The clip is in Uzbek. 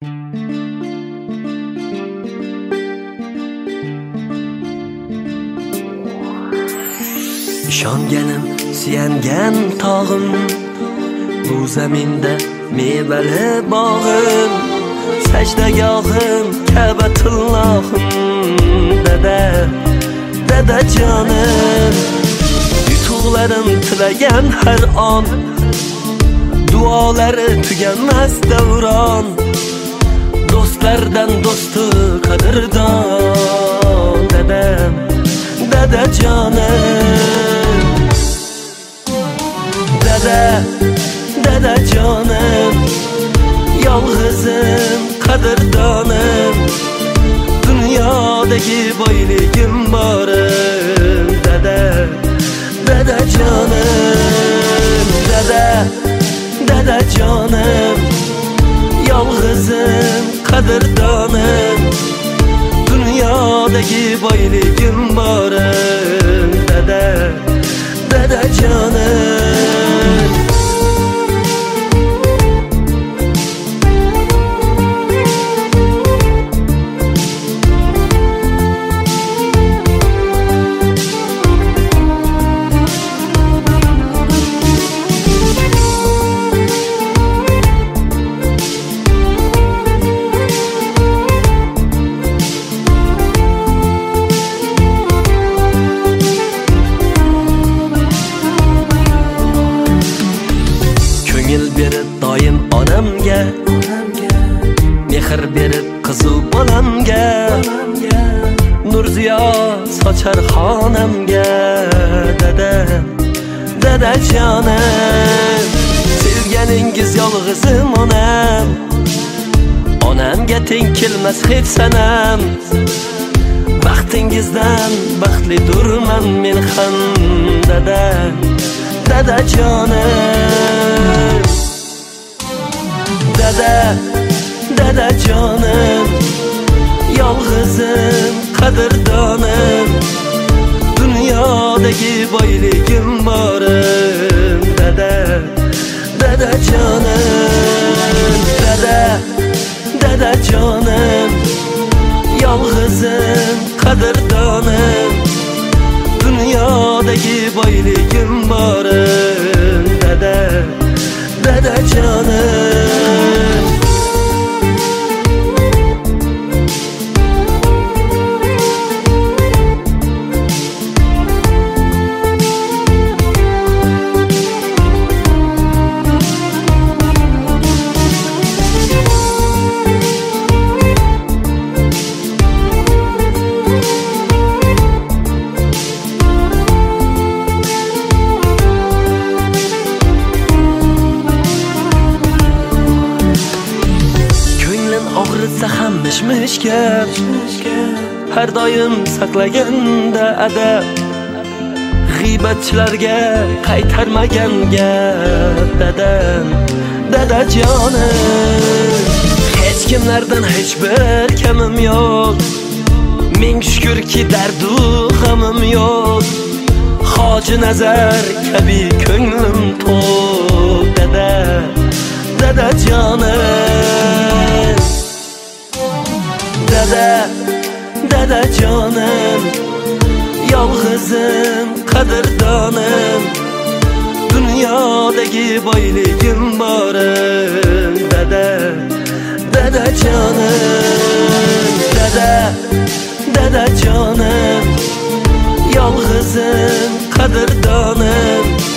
İshonganim, suyangan tog'im, bu zaminda mevali bog'im, sajdagohim, Ka'batullohim, dada jonim. Yutuqlarim tilagan har on, duolari tuganmas davron, do'stlardan do'sti qadrdon, dada jonim. Dada jonim, yolg'izim, qadrdonim, dunyodagi boyligim borim, dada jonim. Dada jonim, yolg'izim, qadrdonim, dunyodagi boyligim borim, dada jonim. Ko'ngil berib doim onamga, mehr berib qizu bolamga, nur ziyo sochar xonamga, dada jonim. Sevganingiz yolg'izim onam, onamga teng kelmas hech sanam. Baxtingizdan baxtlidirman men ham, dada jonim. Dada jonim, yolg'izim, qadrdonim, dunyodagi boyligim borim, dada jonim. Dada jonim, yolg'izim, qadrdonim, dunyodagi boyligim borim, dada jonim. Og'ritsa ham mish-mish gap, har doim saqlaganda adab, g'iybatchilarga qaytarmagan gap, dada jonim. Hech kimlardan hech bir kamim yo'q, ming shukrki dardu g'amim yo'q. Hoji nazar kabi ko'nglim to'q, dada jonim. Dada jonim, yolg'izim, qadrdonim, dunyodagi boyligim borim, dada jonim. Dada jonim, yolg'izim, qadrdonim,